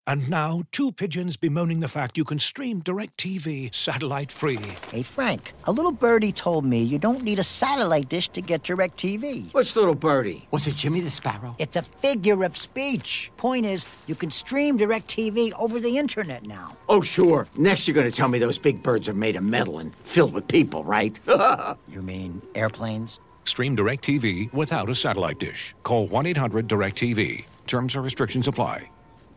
And now, two pigeons bemoaning the fact you can stream DirecTV satellite-free. Hey, Frank, a little birdie told me you don't need a satellite dish to get DirecTV. What's little birdie? Was it Jimmy the Sparrow? It's a figure of speech. Point is, you can stream DirecTV over the internet now. Oh, sure. Next you're going to tell me those big birds are made of metal and filled with people, right? You mean airplanes? Stream DirecTV without a satellite dish. Call 1-800-DirecTV. Terms and restrictions apply.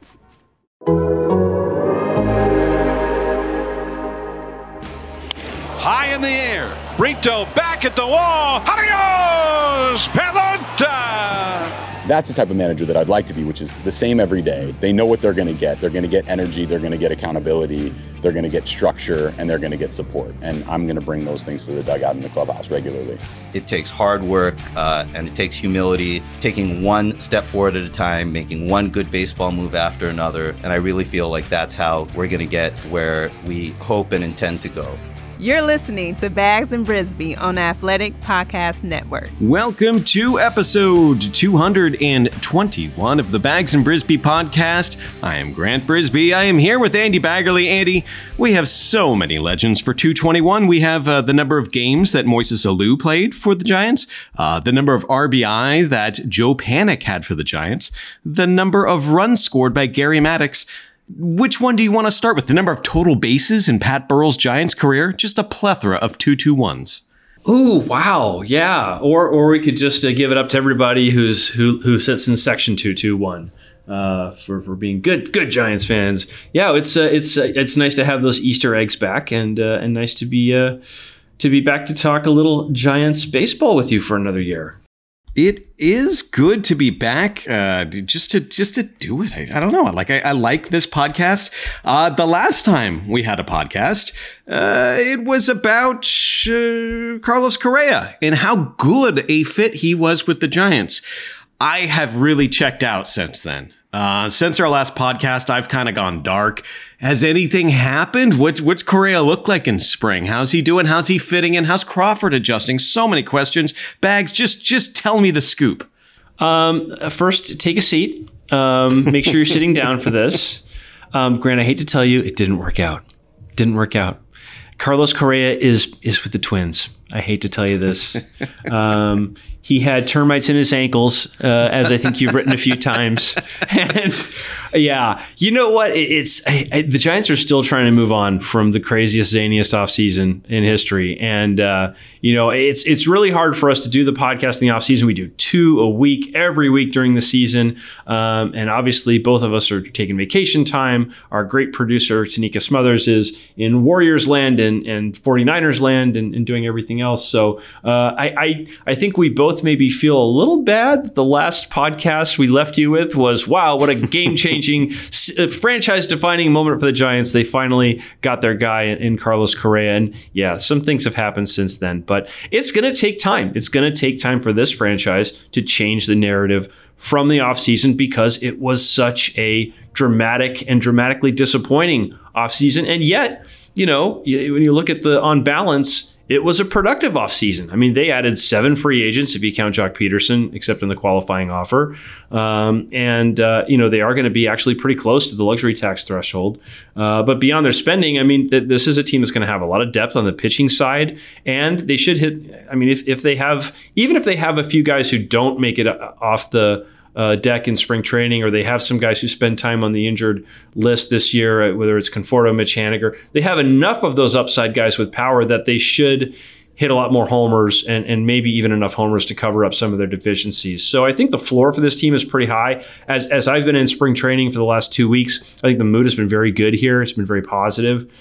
High in the air. Brito back at the wall. Adios, pelota! That's the type of manager that I'd like to be, which is the same every day. They know what they're going to get. They're going to get energy. They're going to get accountability. They're going to get structure, and they're going to get support. And I'm going to bring those things to the dugout in the clubhouse regularly. It takes hard work and it takes humility, taking one step forward at a time, making one good baseball move after another. And I really feel like that's how we're going to get where we hope and intend to go. You're listening to Bags and Brisbee on Athletic Podcast Network. Welcome to episode 221 of the Bags and Brisbee podcast. I am Grant Brisbee. I am here with Andy Baggerly. Andy, we have so many legends for 221. We have the number of games that Moises Alou played for the Giants, the number of RBI that Joe Panik had for the Giants, the number of runs scored by Gary Maddox. Which one do you want to start with? The number of total bases in Pat Burrell's Giants career? Just a plethora of 221s. Ooh, wow. Yeah. Or we could just give it up to everybody who sits in section 221 for being good Giants fans. Yeah, it's nice to have those Easter eggs back and nice to be back to talk a little Giants baseball with you for another year. It is good to be back, just to do it. I don't know. I like this podcast. The last time we had a podcast, it was about Carlos Correa and how good a fit he was with the Giants. I have really checked out since then. Since our last podcast, I've kind of gone dark. Has anything happened? What's Correa look like in spring? How's he doing? How's he fitting in? How's Crawford adjusting? So many questions. Bags, just tell me the scoop. First, take a seat. Make sure you're sitting down for this. Grant, I hate to tell you, it didn't work out. Carlos Correa is with the Twins. I hate to tell you this. He had termites in his ankles, as I think you've written a few times. And yeah, you know what? The Giants are still trying to move on from the craziest, zaniest offseason in history. And, it's really hard for us to do the podcast in the offseason. We do 2 a week, every week during the season. And obviously, both of us are taking vacation time. Our great producer, Tanika Smothers, is in Warriors land and 49ers land and doing everything else. So I think we both maybe feel a little bad that the last podcast we left you with was, wow, what a game-changing, franchise-defining moment for the Giants. They finally got their guy in Carlos Correa. And yeah, some things have happened since then. But it's going to take time. It's going to take time for this franchise to change the narrative from the offseason because it was such a dramatic and dramatically disappointing offseason. And yet, when you look at on balance, it was a productive offseason. I mean, they added 7 free agents, if you count Jock Peterson, except in the qualifying offer. They are going to be actually pretty close to the luxury tax threshold. But beyond their spending, I mean, this is a team that's going to have a lot of depth on the pitching side. And they should hit, I mean, if they have a few guys who don't make it off the deck in spring training, or they have some guys who spend time on the injured list this year, whether it's Conforto, Mitch Haniger, they have enough of those upside guys with power that they should hit a lot more homers and maybe even enough homers to cover up some of their deficiencies. So I think the floor for this team is pretty high. As I've been in spring training for the last 2 weeks, I think the mood has been very good here. It's been very positive.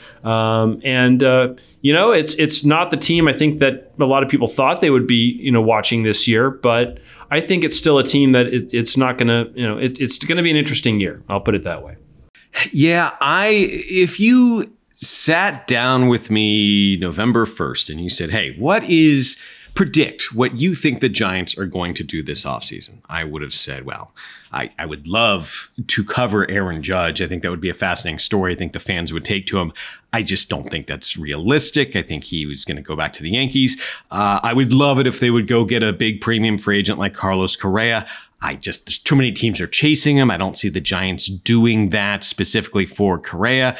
It's not the team I think that a lot of people thought they would be, watching this year, but I think it's still a team that it's not going to, it's going to be an interesting year. I'll put it that way. Yeah, if you sat down with me November 1st and you said, hey, predict what you think the Giants are going to do this offseason, I would have said, well, I would love to cover Aaron Judge. I think that would be a fascinating story. I think the fans would take to him. I just don't think that's realistic. I think he was going to go back to the Yankees. I would love it if they would go get a big premium free agent like Carlos Correa. There's too many teams are chasing him. I don't see the Giants doing that specifically for Correa.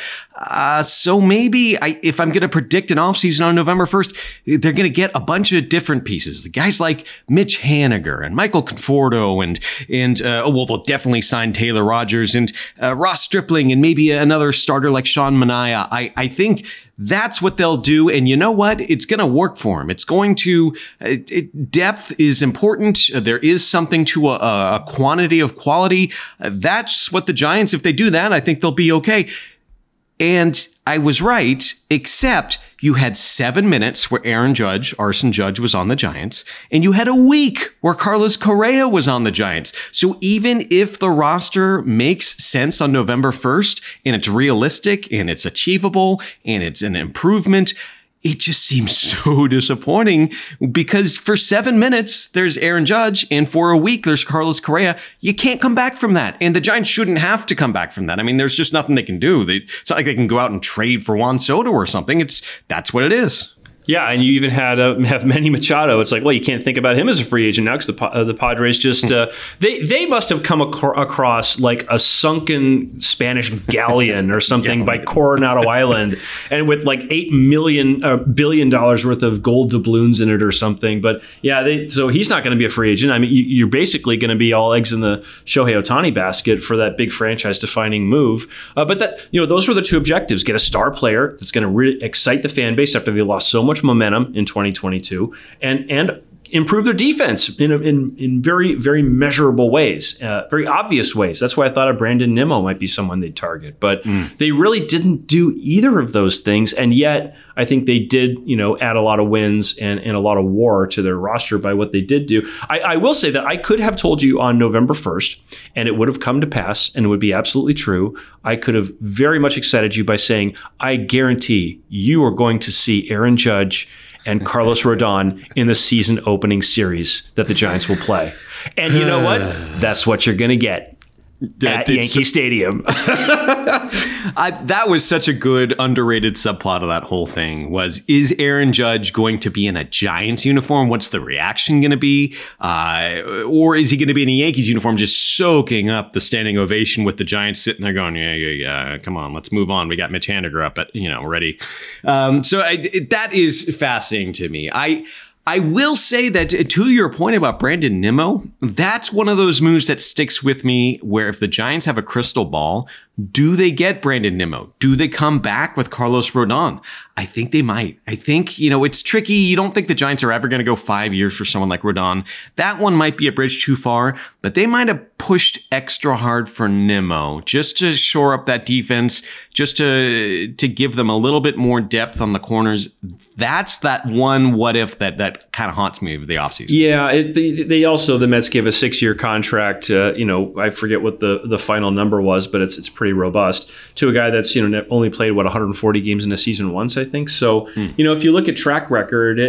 So maybe if I'm going to predict an offseason on November 1st, they're going to get a bunch of different pieces. The guys like Mitch Haniger and Michael Conforto they'll definitely sign Taylor Rogers and Ross Stripling and maybe another starter like Sean Manaea. I think that's what they'll do. And you know what? It's going to work for them. It's going to, depth is important. There is something to a quantity of quality. That's what the Giants, if they do that, I think they'll be okay. And I was right, except you had 7 minutes where Arson Judge was on the Giants, and you had a week where Carlos Correa was on the Giants. So even if the roster makes sense on November 1st, and it's realistic, and it's achievable, and it's an improvement, it just seems so disappointing because for 7 minutes, there's Aaron Judge, and for a week, there's Carlos Correa. You can't come back from that. And the Giants shouldn't have to come back from that. I mean, there's just nothing they can do. It's not like they can go out and trade for Juan Soto or something. That's what it is. Yeah, and you even have Manny Machado. It's like, well, you can't think about him as a free agent now because the Padres just they must have come across like a sunken Spanish galleon or something by Coronado Island, and with like $8 billion worth of gold doubloons in it or something. But yeah, so he's not going to be a free agent. I mean, you're basically going to be all eggs in the Shohei Ohtani basket for that big franchise-defining move. But those were the two objectives: get a star player that's going to really excite the fan base after they lost so much momentum in 2022, and improve their defense in very, very measurable ways, very obvious ways. That's why I thought Brandon Nimmo might be someone they'd target, but they really didn't do either of those things. And yet I think they did, add a lot of wins and a lot of war to their roster by what they did do. I will say that I could have told you on November 1st, and it would have come to pass, and it would be absolutely true. I could have very much excited you by saying, I guarantee you are going to see Aaron Judge and Carlos Rodon in the season opening series that the Giants will play. And you know what? That's what you're going to get at Yankee Stadium. That was such a good underrated subplot of that whole thing is Aaron Judge going to be in a Giants uniform? What's the reaction going to be? Or is he going to be in a Yankees uniform just soaking up the standing ovation with the Giants sitting there going, yeah, come on, let's move on. We got Mitch Haniger up at, ready. That is fascinating to me. I will say that to your point about Brandon Nimmo, that's one of those moves that sticks with me where if the Giants have a crystal ball, do they get Brandon Nimmo? Do they come back with Carlos Rodon? I think they might. I think, it's tricky. You don't think the Giants are ever going to go 5 years for someone like Rodon. That one might be a bridge too far, but they might have pushed extra hard for Nimmo just to shore up that defense, just to give them a little bit more depth on the corners. That's that one what if that kind of haunts me over the offseason. Yeah, the Mets gave a 6-year contract. I forget what the final number was, but it's pretty robust to a guy that's only played 140 games in a season once, I think. So if you look at track record,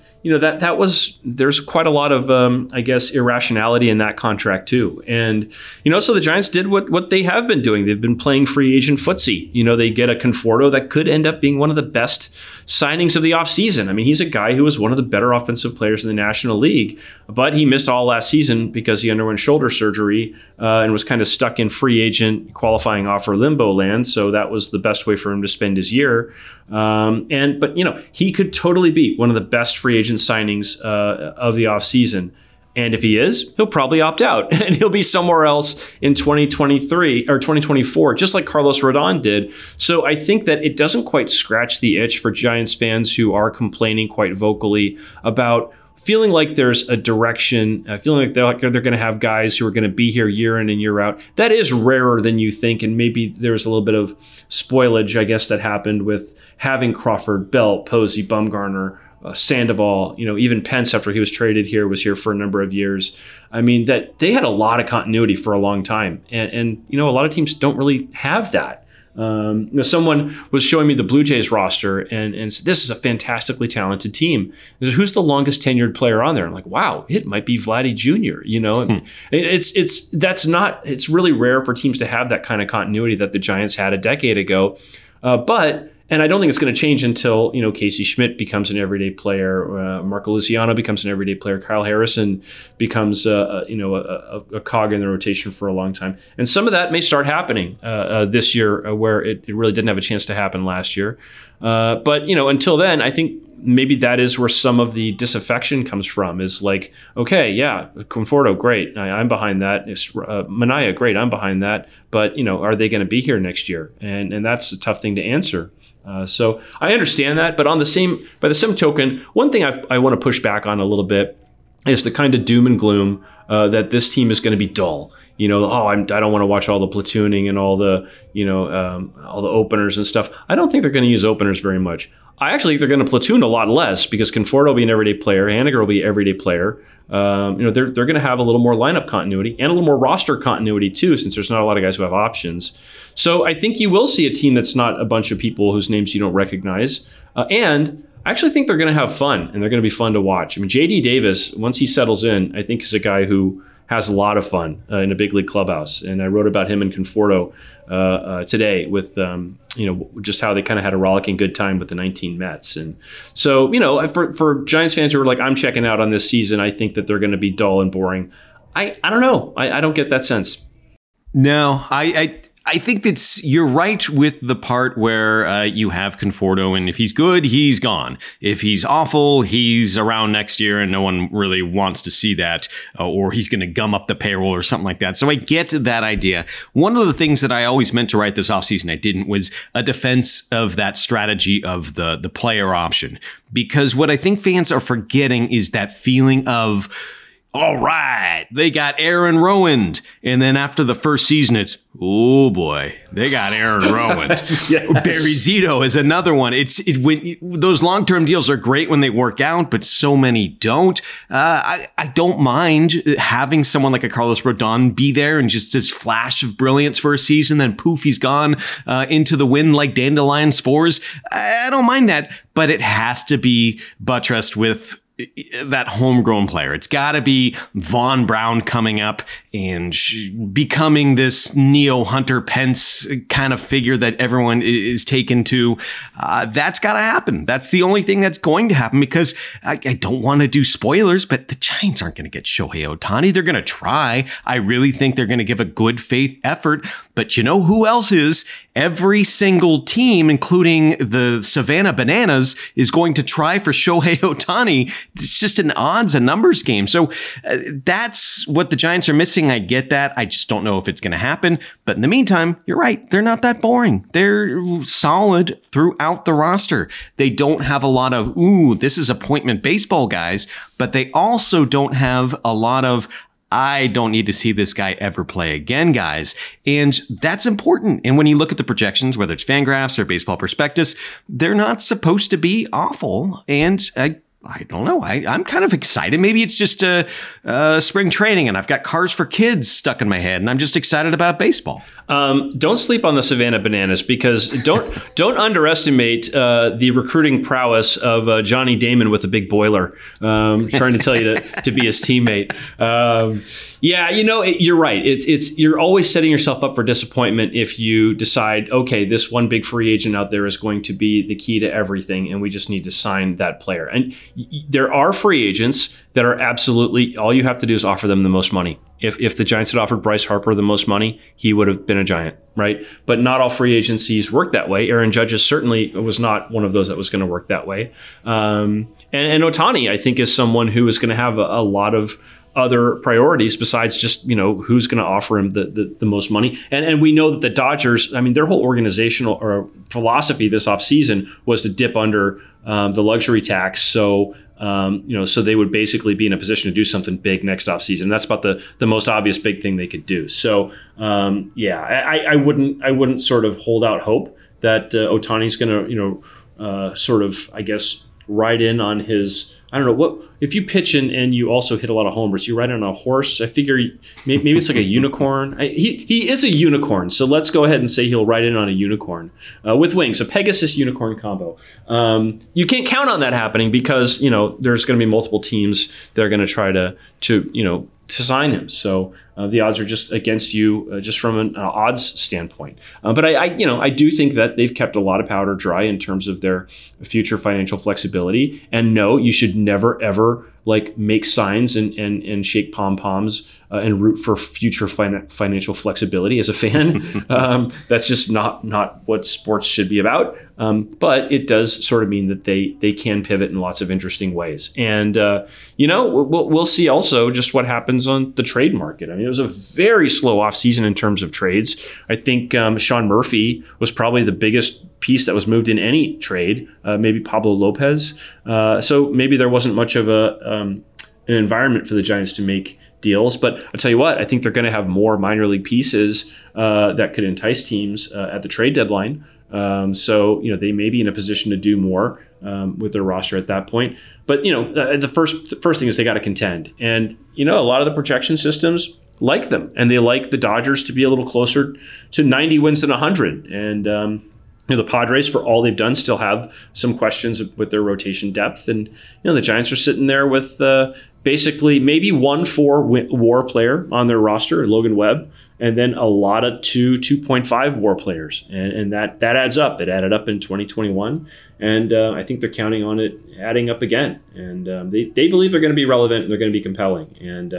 there's quite a lot of irrationality in that contract too. And so the Giants did what they have been doing. They've been playing free agent footsie. They get a Conforto that could end up being one of the best signings of the offseason. I mean, he's a guy who was one of the better offensive players in the National League, but he missed all last season because he underwent shoulder surgery and was kind of stuck in free agent qualifying offer limbo land. So that was the best way for him to spend his year. But he could totally be one of the best free agent signings of the offseason. And if he is, he'll probably opt out and he'll be somewhere else in 2023 or 2024, just like Carlos Rodon did. So I think that it doesn't quite scratch the itch for Giants fans who are complaining quite vocally about feeling like there's a direction, feeling like they're going to have guys who are going to be here year in and year out. That is rarer than you think. And maybe there's a little bit of spoilage, I guess, that happened with having Crawford, Belt, Posey, Bumgarner, Sandoval, even Pence after he was traded here was here for a number of years. I mean, that they had a lot of continuity for a long time. And a lot of teams don't really have that. Someone was showing me the Blue Jays roster and said, this is a fantastically talented team. Said, who's the longest tenured player on there? I'm like, wow, it might be Vladdy Jr. It's really rare for teams to have that kind of continuity that the Giants had a decade ago. And I don't think it's going to change until, Casey Schmidt becomes an everyday player, Marco Luciano becomes an everyday player, Kyle Harrison becomes a cog in the rotation for a long time. And some of that may start happening this year where it really didn't have a chance to happen last year. But until then, I think maybe that is where some of the disaffection comes from, is like, okay, yeah, Conforto, great, I'm behind that. Manaea, great, I'm behind that. But, are they going to be here next year? And that's a tough thing to answer. So I understand that, but by the same token, one thing I want to push back on a little bit is the kind of doom and gloom that this team is going to be dull. I don't want to watch all the platooning and all the openers and stuff. I don't think they're going to use openers very much. I actually think they're going to platoon a lot less because Conforto will be an everyday player, Haniger will be an everyday player. They're going to have a little more lineup continuity and a little more roster continuity too, since there's not a lot of guys who have options. So I think you will see a team that's not a bunch of people whose names you don't recognize. And I actually think they're going to have fun, and they're going to be fun to watch. I mean, J.D. Davis, once he settles in, I think is a guy who has a lot of fun in a big league clubhouse. And I wrote about him and Conforto today with, just how they kind of had a rollicking good time with the 19 Mets. And so, for Giants fans who are like, I'm checking out on this season, I think that they're going to be dull and boring. I don't know. I don't get that sense. No, I think you're right with the part where you have Conforto, and if he's good, he's gone. If he's awful, he's around next year, and no one really wants to see that, or he's going to gum up the payroll or something like that. So I get that idea. One of the things that I always meant to write this offseason, I didn't, was a defense of that strategy of the player option. Because what I think fans are forgetting is that feeling of, all right, they got Aaron Rowand. And then after the first season, it's, oh boy, they got Aaron Rowand. Yes. Barry Zito is another one. When those long-term deals are great when they work out, but so many don't. I don't mind having someone like a Carlos Rodon be there and just this flash of brilliance for a season, then poof, he's gone into the wind like dandelion spores. I don't mind that, but it has to be buttressed with that homegrown player. It's got to be Von Brown coming up and becoming this Neo Hunter Pence kind of figure that everyone is taken to. That's got to happen. That's the only thing that's going to happen, because I don't want to do spoilers, but the Giants aren't going to get Shohei Ohtani. They're going to try. I really think they're going to give a good faith effort. But you know who else is? Every single team, including the Savannah Bananas, is going to try for Shohei Ohtani. It's just an odds and numbers game. So that's what the Giants are missing. I get that. I just don't know if it's going to happen. But in the meantime, you're right. They're not that boring. They're solid throughout the roster. They don't have a lot of, this is appointment baseball guys, but they also don't have a lot of, I don't need to see this guy ever play again, guys. And that's important. And when you look at the projections, whether it's Fangraphs or Baseball Prospectus, they're not supposed to be awful. And I don't know. I'm kind of excited. Maybe it's just spring training and I've got Cars for Kids stuck in my head and I'm just excited about baseball. Don't sleep on the Savannah Bananas, because don't underestimate the recruiting prowess of Johnny Damon with a big boiler, trying to tell you to be his teammate. You're right. You're always setting yourself up for disappointment if you decide, okay, this one big free agent out there is going to be the key to everything, and we just need to sign that player. And there are free agents that are absolutely, all you have to do is offer them the most money. If the Giants had offered Bryce Harper the most money, he would have been a Giant, right? But not all free agencies work that way. Aaron Judge certainly was not one of those that was going to work that way. And Ohtani, I think, is someone who is going to have a lot of other priorities besides just, who's going to offer him the most money. And we know that the Dodgers, their whole organizational or philosophy this offseason was to dip under the luxury tax. So they would basically be in a position to do something big next offseason. That's about the most obvious big thing they could do. So, I wouldn't sort of hold out hope that Ohtani's going to, sort of, I guess, ride in on his, I don't know, if you pitch and you also hit a lot of homers, you ride on a horse. I figure maybe it's like a unicorn. He is a unicorn, so let's go ahead and say he'll ride in on a unicorn with wings, a Pegasus unicorn combo. You can't count on that happening because there's going to be multiple teams that are going to try to sign him. So the odds are just against you, just from an odds standpoint. But I do think that they've kept a lot of powder dry in terms of their future financial flexibility. And no, you should never ever make signs and shake pom-poms and root for future financial flexibility as a fan. That's just not what sports should be about. But it does sort of mean that they can pivot in lots of interesting ways. And, we'll see also just what happens on the trade market. I mean, it was a very slow offseason in terms of trades. I think Sean Murphy was probably the biggest piece that was moved in any trade, maybe Pablo Lopez. So maybe there wasn't much of an environment for the Giants to make deals. But I'll tell you what, I think they're going to have more minor league pieces that could entice teams at the trade deadline. So they may be in a position to do more with their roster at that point. But the first thing is they got to contend, and a lot of the projection systems like them, and they like the Dodgers to be a little closer to 90 wins than 100. And the Padres, for all they've done, still have some questions with their rotation depth, and the Giants are sitting there with basically maybe 1-4 WAR player on their roster, Logan Webb, and then a lot of 2.5 WAR players, and that adds up. It added up in 2021, and I think they're counting on it adding up again. And they believe they're going to be relevant and they're going to be compelling. And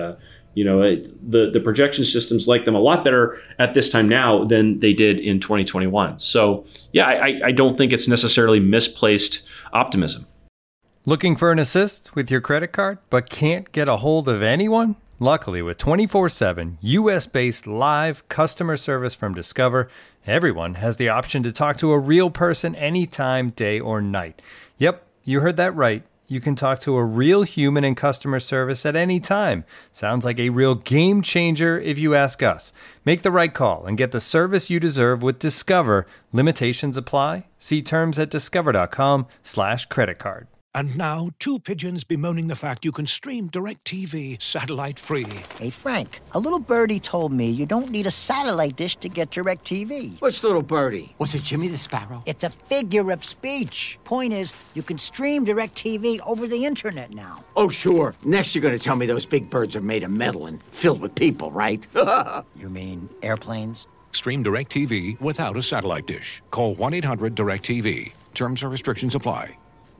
the projection systems like them a lot better at this time now than they did in 2021. So yeah, I don't think it's necessarily misplaced optimism. Looking for an assist with your credit card, but can't get a hold of anyone? Luckily, with 24/7 U.S.-based live customer service from Discover, everyone has the option to talk to a real person anytime, day or night. Yep, you heard that right. You can talk to a real human in customer service at any time. Sounds like a real game changer if you ask us. Make the right call and get the service you deserve with Discover. Limitations apply. See terms at discover.com/creditcard. And now, two pigeons bemoaning the fact you can stream DirecTV satellite-free. Hey, Frank, a little birdie told me you don't need a satellite dish to get DirecTV. What's little birdie? Was it Jimmy the Sparrow? It's a figure of speech. Point is, you can stream DirecTV over the internet now. Oh, sure. Next you're going to tell me those big birds are made of metal and filled with people, right? You mean airplanes? Stream DirecTV without a satellite dish. Call 1-800-DirecTV. Terms and restrictions apply.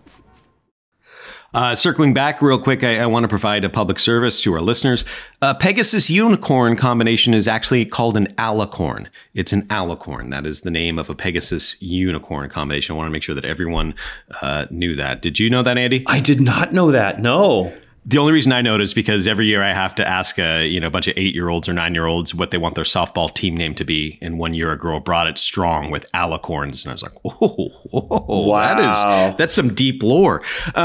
Circling back real quick, I want to provide a public service to our listeners. Pegasus unicorn combination is actually called an alicorn. It's an alicorn. That is the name of a Pegasus unicorn combination. I want to make sure that everyone knew that. Did you know that, Andy? I did not know that. No. The only reason I know it is because every year I have to ask a bunch of 8-year-olds or 9-year-olds what they want their softball team name to be. And one year a girl brought it strong with alicorns, and I was like, "Oh, wow, that's some deep lore."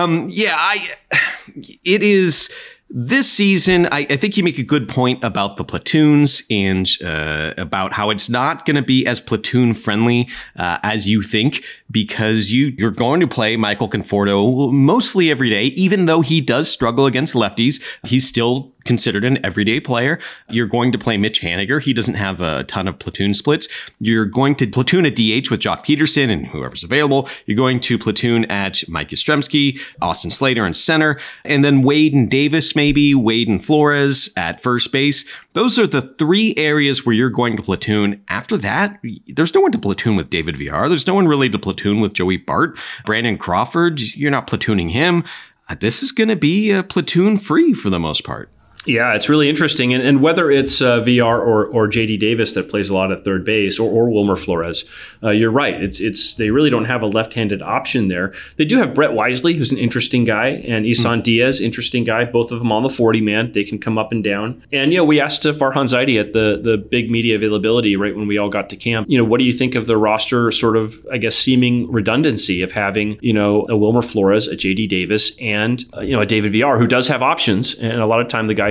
It is. This season, I think you make a good point about the platoons and about how it's not going to be as platoon friendly as you think, because you're going to play Michael Conforto mostly every day, even though he does struggle against lefties. He's still considered an everyday player. You're going to play Mitch Haniger. He doesn't have a ton of platoon splits. You're going to platoon a DH with Jock Peterson and whoever's available. You're going to platoon at Mike Yastrzemski, Austin Slater in center, and then Wade and Davis, maybe Wade and Flores at first base. Those are the three areas where you're going to platoon. After that, there's no one to platoon with David Villar. There's no one really to platoon with Joey Bart. Brandon Crawford, you're not platooning him. This is going to be platoon free for the most part. Yeah, it's really interesting. And whether it's VR or JD Davis that plays a lot at third base or Wilmer Flores, you're right. It's they really don't have a left-handed option there. They do have Brett Wisely, who's an interesting guy, and Isan Diaz, interesting guy. Both of them on the 40-man. They can come up and down. And, we asked Farhan Zaidi at the big media availability right when we all got to camp, what do you think of the roster sort of, I guess, seeming redundancy of having, a Wilmer Flores, a JD Davis, and, a David Villar, who does have options. And a lot of time the guy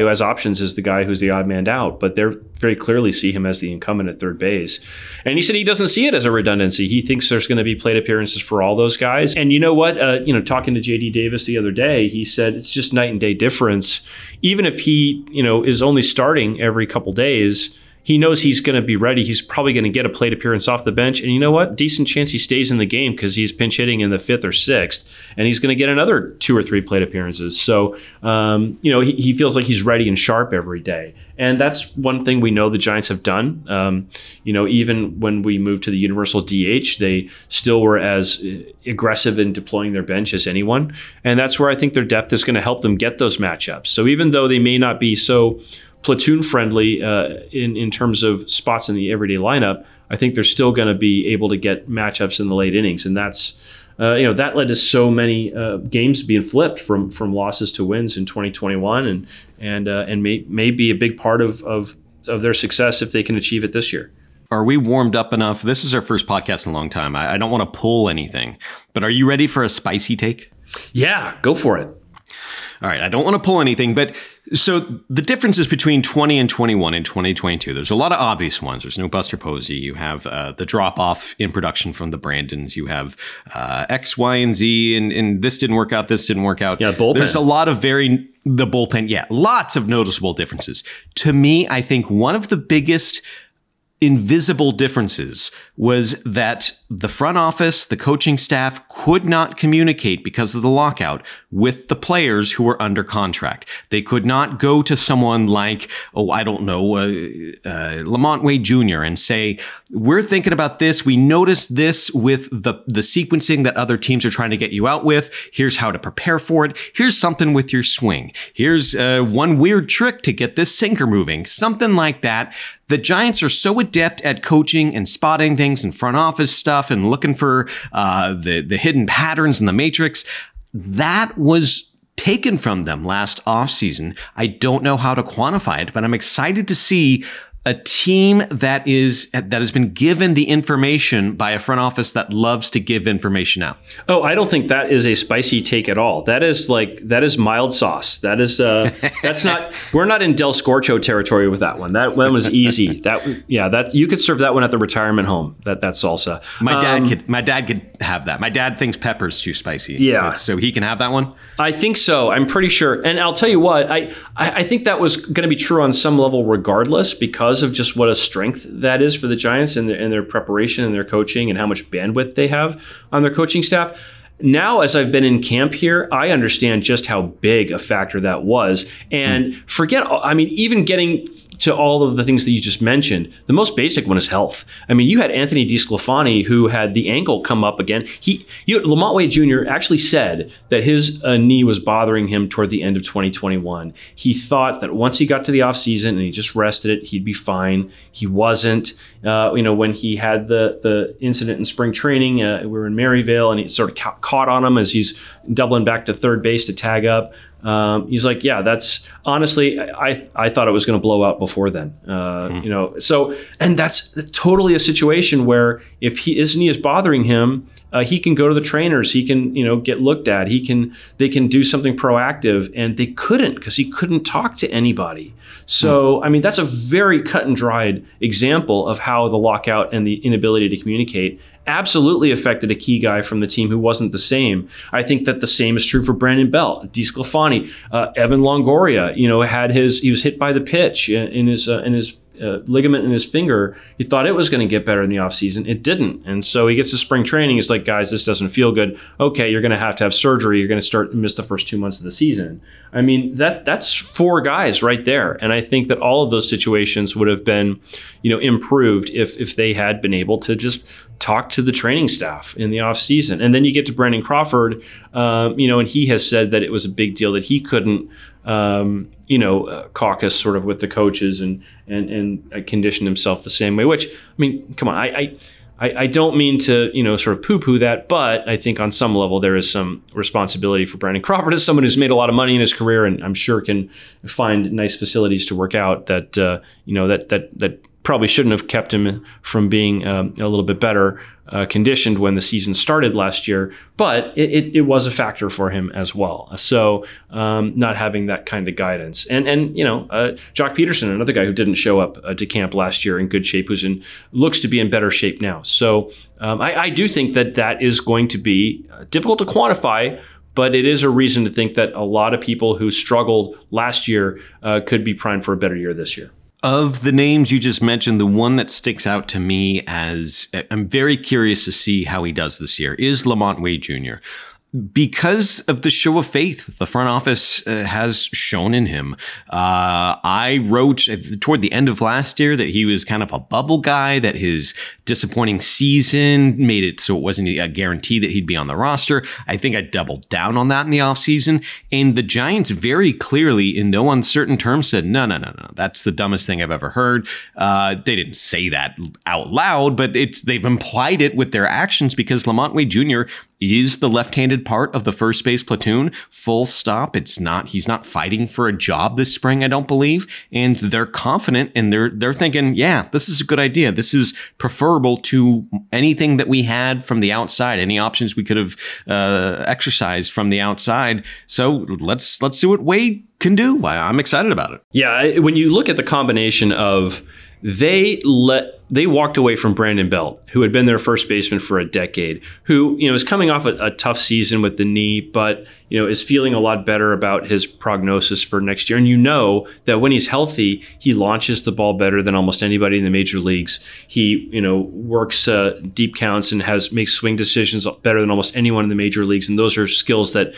who has options is the guy who's the odd man out, but they very clearly see him as the incumbent at third base. And he said he doesn't see it as a redundancy. He thinks there's going to be plate appearances for all those guys. And you know what? Talking to J.D. Davis the other day, he said it's just night and day difference. Even if he, is only starting every couple days, he knows he's going to be ready. He's probably going to get a plate appearance off the bench. And you know what? Decent chance he stays in the game because he's pinch hitting in the 5th or 6th. And he's going to get another 2 or 3 plate appearances. So, he feels like he's ready and sharp every day. And that's one thing we know the Giants have done. Even when we moved to the universal DH, they still were as aggressive in deploying their bench as anyone. And that's where I think their depth is going to help them get those matchups. So even though they may not be so platoon friendly in terms of spots in the everyday lineup, I think they're still going to be able to get matchups in the late innings, and that's that led to so many games being flipped from losses to wins in 2021, and may be a big part of their success if they can achieve it this year. Are we warmed up enough? This is our first podcast in a long time. I don't want to pull anything, but are you ready for a spicy take? Yeah, go for it. All right, I don't want to pull anything, but so the differences between 20 and 21 and 2022, there's a lot of obvious ones. There's no Buster Posey. You have the drop-off in production from the Brandons. You have X, Y, and Z, and this didn't work out, this didn't work out. Yeah, bullpen. There's a lot of the bullpen, lots of noticeable differences. To me, I think one of the biggest invisible differences was that the front office, the coaching staff could not communicate because of the lockout with the players who were under contract. They could not go to someone like, Lamont Wade Jr. and say, we're thinking about this. We noticed this with the sequencing that other teams are trying to get you out with. Here's how to prepare for it. Here's something with your swing. Here's one weird trick to get this sinker moving. Something like that. The Giants are so adept at coaching and spotting things and front office stuff and looking for the hidden patterns in the matrix. That was taken from them last offseason. I don't know how to quantify it, but I'm excited to see a team that has been given the information by a front office that loves to give information out. Oh, I don't think that is a spicy take at all. That is mild sauce. That is that's not. We're not in Del Scorcho territory with that one. That one was easy. That you could serve that one at the retirement home. That salsa. My dad could have that. My dad thinks pepper's too spicy. Yeah, so he can have that one. I think so. I'm pretty sure. And I'll tell you what. I think that was going to be true on some level, regardless, because of just what a strength that is for the Giants and their preparation and their coaching and how much bandwidth they have on their coaching staff. Now, as I've been in camp here, I understand just how big a factor that was. And even getting to all of the things that you just mentioned, the most basic one is health. I mean, you had Anthony DeSclafani, who had the ankle come up again. Lamont Wade Jr. actually said that his knee was bothering him toward the end of 2021. He thought that once he got to the offseason and he just rested it, he'd be fine. He wasn't. When he had the incident in spring training, we were in Maryvale, and he sort of caught on him as he's doubling back to third base to tag up. He's like, yeah, that's honestly, I thought it was going to blow out before then, and that's totally a situation where if his knee is bothering him, he can go to the trainers, he can, get looked at, they can do something proactive, and they couldn't because he couldn't talk to anybody. So, that's a very cut and dried example of how the lockout and the inability to communicate absolutely affected a key guy from the team who wasn't the same. I think that the same is true for Brandon Belt, DeSclafani, Evan Longoria. He was hit by the pitch in his ligament in his finger. He thought it was going to get better in the offseason. It didn't. And so he gets to spring training. He's like, guys, this doesn't feel good. Okay, you're going to have surgery. You're going to miss the first 2 months of the season. That's 4 guys right there. And I think that all of those situations would have been, improved if they had been able to just talk to the training staff in the offseason. And then you get to Brandon Crawford, and he has said that it was a big deal that he couldn't, caucus sort of with the coaches and condition himself the same way, which, come on, I don't mean to, sort of poo-poo that, but I think on some level there is some responsibility for Brandon Crawford as someone who's made a lot of money in his career and I'm sure can find nice facilities to work out that probably shouldn't have kept him from being a little bit better conditioned when the season started last year, but it was a factor for him as well. So not having that kind of guidance. And Jock Peterson, another guy who didn't show up to camp last year in good shape, looks to be in better shape now. So I do think that is going to be difficult to quantify, but it is a reason to think that a lot of people who struggled last year could be primed for a better year this year. Of the names you just mentioned, the one that sticks out to me as I'm very curious to see how he does this year is Lamont Wade Jr. Because of the show of faith the front office has shown in him. I wrote toward the end of last year that he was kind of a bubble guy, that his disappointing season made it so it wasn't a guarantee that he'd be on the roster. I think I doubled down on that in the offseason. And the Giants very clearly, in no uncertain terms, said, no, that's the dumbest thing I've ever heard. They didn't say that out loud, but they've implied it with their actions, because Lamont Wade Jr. is the left-handed part of the first base platoon. Full stop. He's not fighting for a job this spring, I don't believe. And they're confident, and they're thinking, yeah, this is a good idea. This is preferable to anything that we had from the outside, any options we could have exercised from the outside. So let's see what Wade can do. I'm excited about it. Yeah, when you look at the combination of they walked away from Brandon Belt, who had been their first baseman for a decade, who is coming off a tough season with the knee, but is feeling a lot better about his prognosis for next year. And that when he's healthy, he launches the ball better than almost anybody in the major leagues. He works deep counts and makes swing decisions better than almost anyone in the major leagues. And those are skills that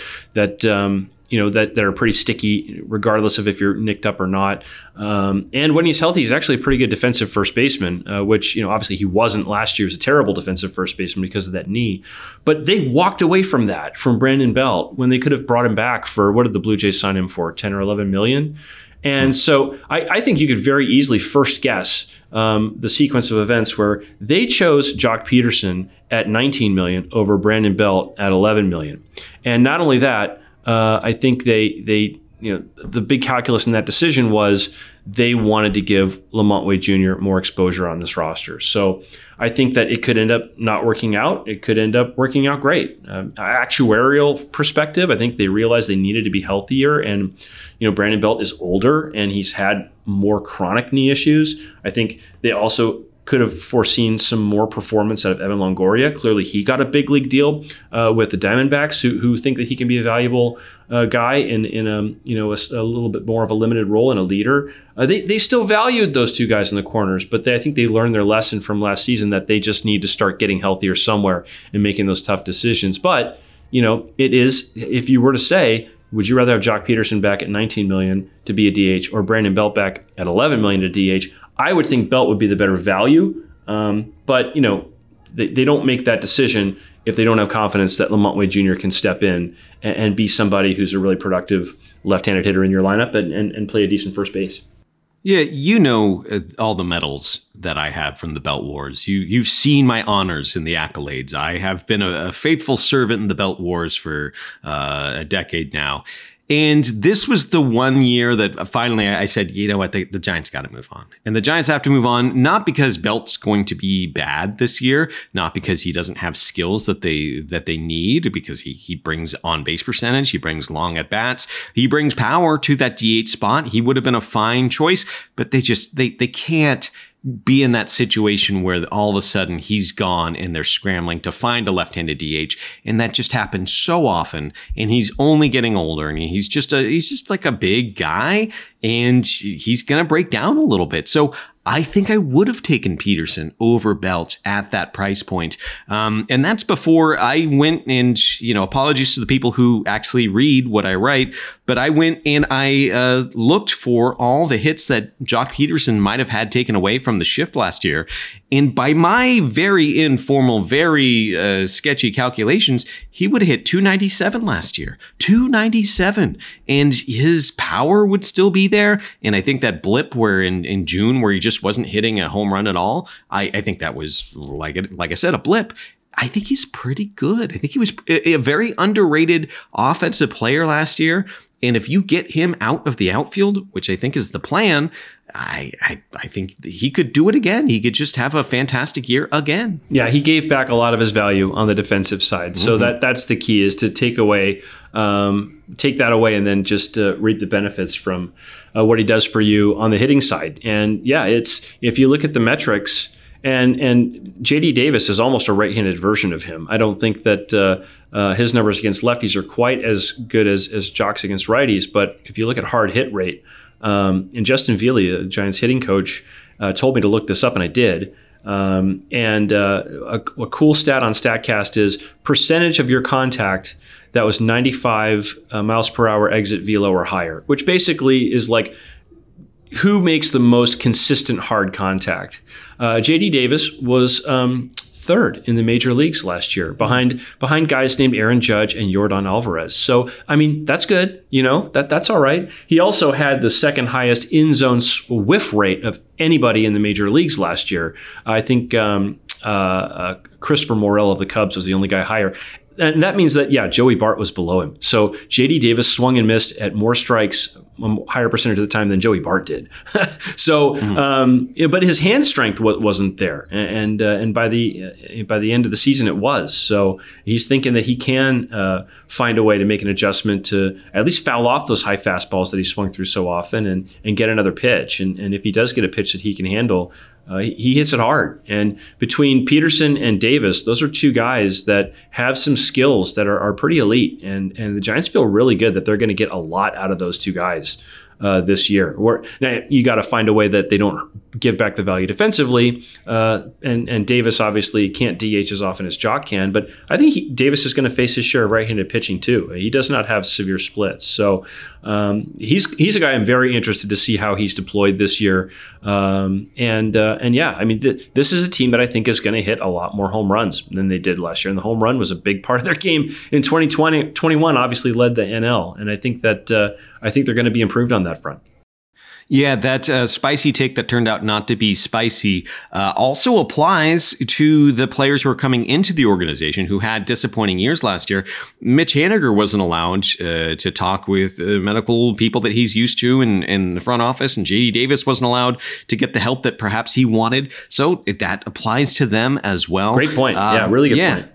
are pretty sticky, regardless of if you're nicked up or not. And when he's healthy, he's actually a pretty good defensive first baseman, which, obviously he wasn't last year. He was a terrible defensive first baseman because of that knee. But they walked away from that, from Brandon Belt, when they could have brought him back for, what did the Blue Jays sign him for, 10 or 11 million? And so I think you could very easily first guess the sequence of events where they chose Jock Peterson at 19 million over Brandon Belt at 11 million. And not only that, I think they the big calculus in that decision was they wanted to give Lamont Wade Jr. more exposure on this roster. So I think that it could end up not working out. It could end up working out great. Actuarial perspective, I think they realized they needed to be healthier. And, Brandon Belt is older and he's had more chronic knee issues. I think they also could have foreseen some more performance out of Evan Longoria. Clearly, he got a big league deal with the Diamondbacks, who think that he can be a valuable guy in a little bit more of a limited role and a leader. They still valued those two guys in the corners, but I think they learned their lesson from last season that they just need to start getting healthier somewhere and making those tough decisions. But it is, if you were to say, would you rather have Jock Peterson back at 19 million to be a DH or Brandon Belt back at 11 million to DH? I would think Belt would be the better value, but they don't make that decision if they don't have confidence that Lamont Wade Jr. can step in and be somebody who's a really productive left-handed hitter in your lineup and play a decent first base. Yeah, all the medals that I have from the Belt Wars. You've seen my honors in the accolades. I have been a faithful servant in the Belt Wars for a decade now. And this was the one year that finally I said, you know what, the Giants got to move on. And the Giants have to move on, not because Belt's going to be bad this year, not because he doesn't have skills that they need, because he brings on base percentage, he brings long at bats, he brings power to that DH spot. He would have been a fine choice, but they can't be in that situation where all of a sudden he's gone and they're scrambling to find a left-handed DH. And that just happens so often. And he's only getting older, and he's just like a big guy, and he's going to break down a little bit. So I think I would have taken Peterson over Belt at that price point. And that's before I went and, apologies to the people who actually read what I write, but I went and I looked for all the hits that Jock Peterson might have had taken away from the shift last year. And by my very informal, very sketchy calculations, he would have hit 297 last year. 297. And his power would still be there. And I think that blip where in June where he just wasn't hitting a home run at all, I think that was, like I said, a blip. I think he's pretty good. I think he was a very underrated offensive player last year. And if you get him out of the outfield, which I think is the plan, I think he could do it again. He could just have a fantastic year again. Yeah, he gave back a lot of his value on the defensive side. So that's the key, is to take that away and then just reap the benefits from what he does for you on the hitting side. And yeah, if you look at the metrics, and J.D. Davis is almost a right-handed version of him. I don't think that his numbers against lefties are quite as good as Jock's against righties. But if you look at hard hit rate, and Justin Veely, the Giants hitting coach, told me to look this up, and I did. A cool stat on StatCast is percentage of your contact that was 95 miles per hour exit velo or higher, which basically is like who makes the most consistent hard contact. J.D. Davis was third in the major leagues last year, behind guys named Aaron Judge and Yordan Alvarez. So, I mean, that's good. That's all right. He also had the second highest in-zone whiff rate of anybody in the major leagues last year. I think Christopher Morel of the Cubs was the only guy higher. And that means that, Joey Bart was below him. So J.D. Davis swung and missed at more strikes, a higher percentage of the time than Joey Bart did. So, but his hand strength wasn't there. And by the end of the season, it was. So he's thinking that he can find a way to make an adjustment to at least foul off those high fastballs that he swung through so often and get another pitch. And if he does get a pitch that he can handle, he hits it hard. And between Peterson and Davis, those are two guys that have some skills that are pretty elite. And the Giants feel really good that they're going to get a lot out of those two guys this year. Now, you got to find a way that they don't give back the value defensively. And Davis obviously can't DH as often as Jock can. But I think Davis is going to face his share of right-handed pitching too. He does not have severe splits. So he's a guy I'm very interested to see how he's deployed this year. This is a team that I think is going to hit a lot more home runs than they did last year. And the home run was a big part of their game in 2021, obviously led the NL. And I think that they're going to be improved on that front. Yeah, that spicy take that turned out not to be spicy also applies to the players who are coming into the organization who had disappointing years last year. Mitch Haniger wasn't allowed to talk with medical people that he's used to in the front office, and J.D. Davis wasn't allowed to get the help that perhaps he wanted. So that applies to them as well. Great point. Really good point.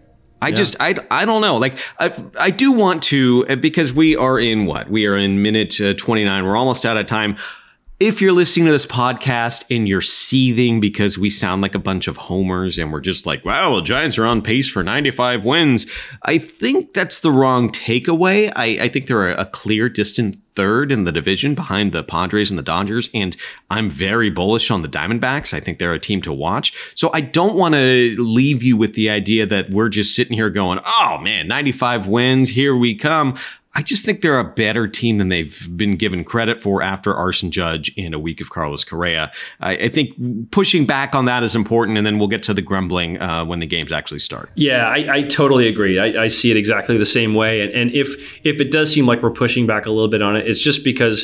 I don't know. Like, I do want to, because we are in minute 29. We're almost out of time. If you're listening to this podcast and you're seething because we sound like a bunch of homers and we're just like, wow, the Giants are on pace for 95 wins, I think that's the wrong takeaway. I think they're a clear distant third in the division behind the Padres and the Dodgers, and I'm very bullish on the Diamondbacks. I think they're a team to watch. So I don't want to leave you with the idea that we're just sitting here going, oh man, 95 wins, here we come. I just think they're a better team than they've been given credit for after Arson Judge and a week of Carlos Correa. I think pushing back on that is important, and then we'll get to the grumbling when the games actually start. Yeah, I totally agree. I see it exactly the same way. And if it does seem like we're pushing back a little bit on it, it's just because,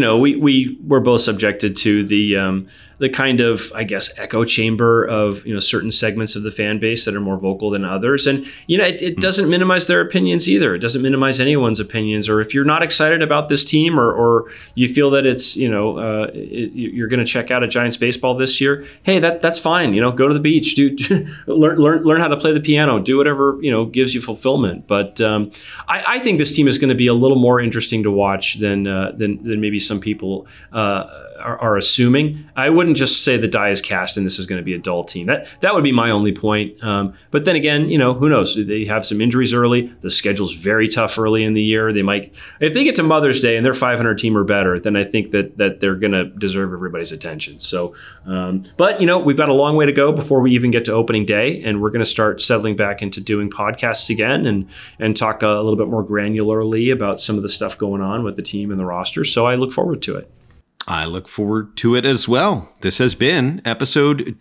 we're both subjected to the kind of, I guess, echo chamber of, certain segments of the fan base that are more vocal than others. And, it doesn't minimize their opinions either. It doesn't minimize anyone's opinions. Or if you're not excited about this team or you feel that it's, you're going to check out a Giants baseball this year, hey, that's fine. Go to the beach, learn how to play the piano, do whatever, gives you fulfillment. But I think this team is going to be a little more interesting to watch than maybe some people are assuming. I wouldn't just say the die is cast and this is going to be a dull team. That would be my only point. But then again, who knows? They have some injuries early. The schedule's very tough early in the year. They might, if they get to Mother's Day and they're 500 team or better, then I think that they're going to deserve everybody's attention. So, but we've got a long way to go before we even get to opening day, and we're going to start settling back into doing podcasts again and talk a little bit more granularly about some of the stuff going on with the team and the roster. So I look forward to it. I look forward to it as well. This has been episode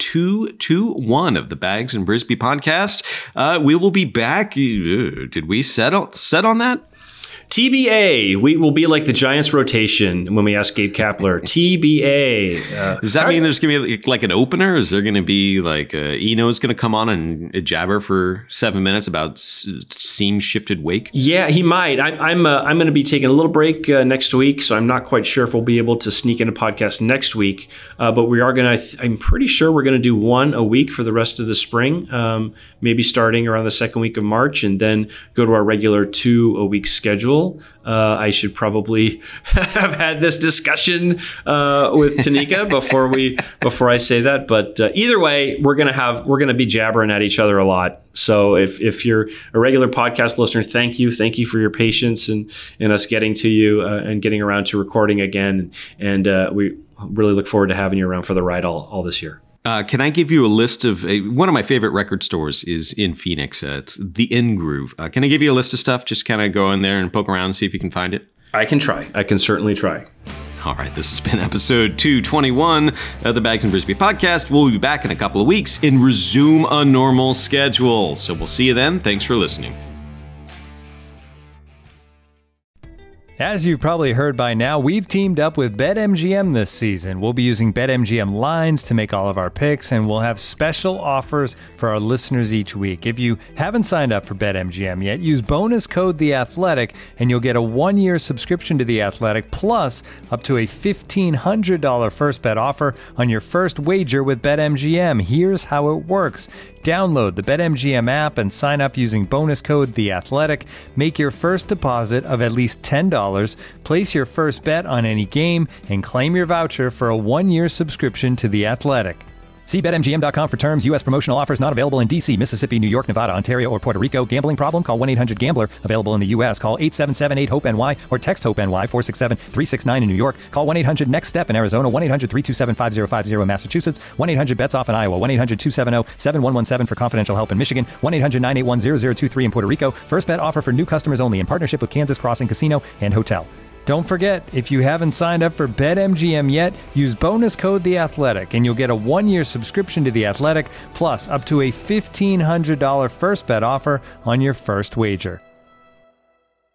221 of the Bags and Brisbee podcast. We will be back. Did we set on that? TBA. We will be like the Giants rotation when we ask Gabe Kapler. TBA. Does that mean there's going to be like an opener? Is there going to be like Eno's going to come on and jabber for 7 minutes about seam shifted wake? Yeah, he might. I'm going to be taking a little break next week, so I'm not quite sure if we'll be able to sneak in a podcast next week. But we are going to. I'm pretty sure we're going to do one a week for the rest of the spring. Maybe starting around the second week of March, and then go to our regular 2-a-week schedule. I should probably have had this discussion with Tanika before I say that. But either way, we're gonna be jabbering at each other a lot. So if you're a regular podcast listener, thank you for your patience and us getting to you and getting around to recording again. And we really look forward to having you around for the ride all this year. Can I give you a list of one of my favorite record stores is in Phoenix. It's the In Groove. Can I give you a list of stuff? Just kind of go in there and poke around and see if you can find it. I can try. I can certainly try. All right, this has been episode 221 of the Bags and Brisbee podcast. We'll be back in a couple of weeks and resume a normal schedule. So we'll see you then. Thanks for listening. As you've probably heard by now, we've teamed up with BetMGM this season. We'll be using BetMGM lines to make all of our picks, and we'll have special offers for our listeners each week. If you haven't signed up for BetMGM yet, use bonus code The Athletic, and you'll get a 1-year subscription to The Athletic, plus up to a $1,500 first bet offer on your first wager with BetMGM. Here's how it works. Download the BetMGM app and sign up using bonus code The Athletic. Make your first deposit of at least $10. Place your first bet on any game and claim your voucher for a 1-year subscription to The Athletic. See BetMGM.com for terms. U.S. promotional offers not available in D.C., Mississippi, New York, Nevada, Ontario, or Puerto Rico. Gambling problem? Call 1-800-GAMBLER. Available in the U.S. Call 877-8-HOPE-NY or text HOPE-NY 467-369 in New York. Call 1-800-NEXT-STEP in Arizona. 1-800-327-5050 in Massachusetts. 1-800-BETS-OFF in Iowa. 1-800-270-7117 for confidential help in Michigan. 1-800-981-0023 in Puerto Rico. First bet offer for new customers only in partnership with Kansas Crossing Casino and Hotel. Don't forget, if you haven't signed up for BetMGM yet, use bonus code The Athletic, and you'll get a 1-year subscription to The Athletic, plus up to a $1,500 first bet offer on your first wager.